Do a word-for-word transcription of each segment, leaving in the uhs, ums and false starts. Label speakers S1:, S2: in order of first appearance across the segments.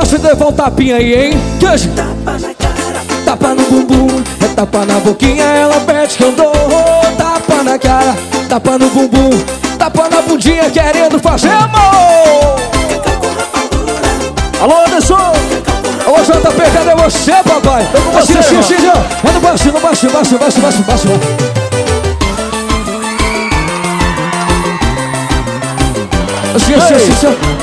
S1: gosta de levar um tapinha aí, hein? Que hoje
S2: Tapa na cara,
S1: tapa no bumbum, é tapa na boquinha, ela pede que eu dou. Tapa na cara, tapa no bumbum, tapa na bundinha, querendo fazer amor. Alô, Anderson! Alô, J P, cadê você, papai?
S3: Tô com você,
S1: assim,
S3: irmão.
S1: assim, assim, ó. Vai no baixo, no baixo, baixo, baixo, baixo, baixo. Assim, assim, assim, assim, ó.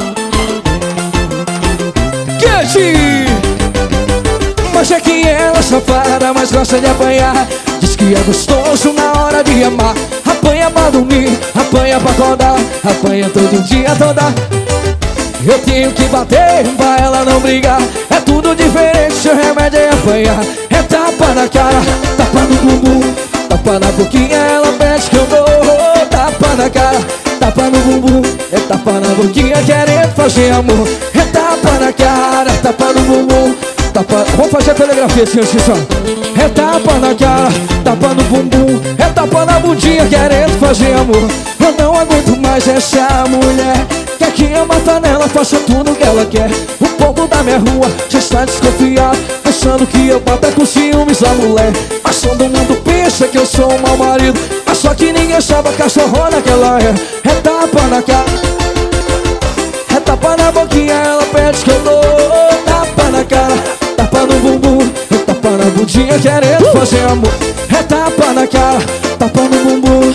S1: Quente! Mas é que ela é safada, mas gosta de apanhar. Diz que é gostoso na hora de amar. Apanha pra dormir, apanha pra acordar, apanha todo dia, toda. Eu tenho que bater pra ela não brigar. É tudo diferente, seu remédio é apanhar. É tapa na cara, tapa no bumbum, tapa na boquinha, ela pede que eu dou. Tapa na cara, tapa no bumbum, é tapa na boquinha, querendo fazer amor. É tapa na cara, tapa no bumbum, tapa... Vamos fazer a telegrafia assim, assim, só. É tapa na cara, tapa no bumbum, é tapa na bundinha, querendo fazer amor. Eu não aguento mais essa mulher. Quer que eu mata nela, faça tudo que ela quer. O povo da minha rua já está desconfiado, pensando que eu bato com ciúmes da mulher. Mas todo mundo pensa que eu sou um mau marido, mas só que ninguém sabe a cachorrona que ela é. É tapa na cara, é tapa na boquinha, ela pede que eu dou. Tapa na cara, tapa no bumbum, é tapa na bundinha, querendo fazer amor. É tapa na cara, tapa no bumbum,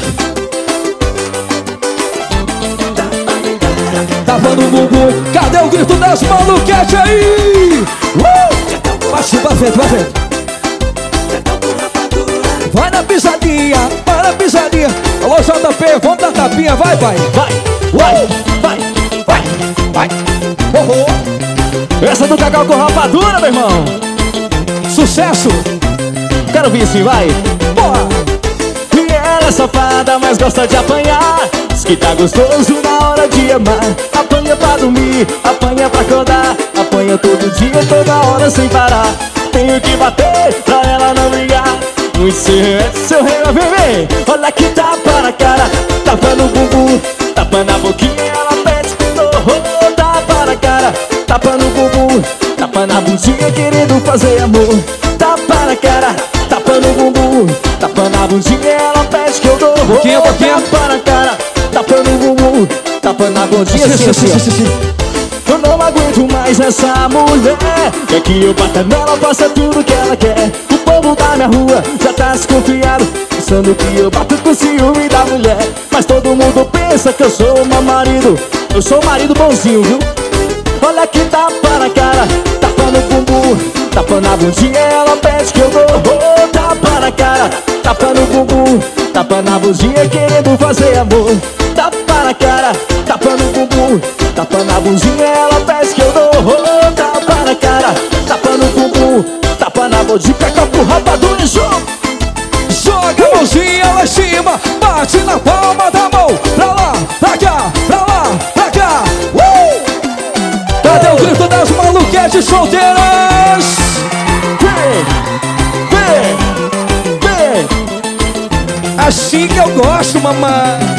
S1: tapa no bumbum. Cadê o grito das maluquetes aí? Uh! Baixo, pra frente, pra frente. Vai na pisadinha, vai na pisadinha. Alô, J P, vamos dar tapinha, vai, vai.
S3: Vai, vai, vai, vai, vai.
S1: Oh, oh.
S3: Essa do Cacau com rapadura, meu irmão.
S1: Sucesso.
S3: Quero ver sim, vai.
S1: Bora.
S3: E ela é safada, mas gosta de apanhar. Diz que tá gostoso na hora de amar. Apanha pra dormir, apanha pra acordar, apanha todo dia, toda hora sem parar. Tenho que bater pra ela não brigar. Muito seu rei, meu bebê. Olha que tapa na cara, tapa no bumbum, tapa na boquinha, ela pede que eu dou. Tapa na cara, tapa no bumbum, tapa na bundinha, querendo fazer amor. Tapa na cara, tapa no bumbum, tapa na bundinha, ela pede que eu dou.
S1: Boquinha, boquinha.
S3: Tapa na cara, tapa no bumbum, tapa na bundinha, assim, assim, assim. Eu não aguento mais essa mulher. Quer que eu bata nela, faça tudo que ela quer. O povo da minha rua já tá desconfiado, pensando que eu bato com ciúme da mulher. Mas todo mundo pensa que eu sou mau marido. Eu sou marido bonzinho, viu? Olha que tapa na cara, tapa no bumbum, tapa na bundinha, ela pede que eu dou. Oh, tapa na cara, tapa no bumbum, tapa na bundinha, querendo fazer amor. Tapa na cara, tapa no bumbum, tapa na bundinha, ela pede que eu dou. Oh, tapa na cara, tapa no bumbum, tapa na bundinha, copo rapadura e jogo.
S1: Joga a mãozinha lá em cima, bate na palma da mão. Pra lá, pra cá, pra lá, pra cá. Uh! Cadê o grito das maluquetes solteiras?
S3: Vem, vem, vem.
S1: Assim que eu gosto, mamãe.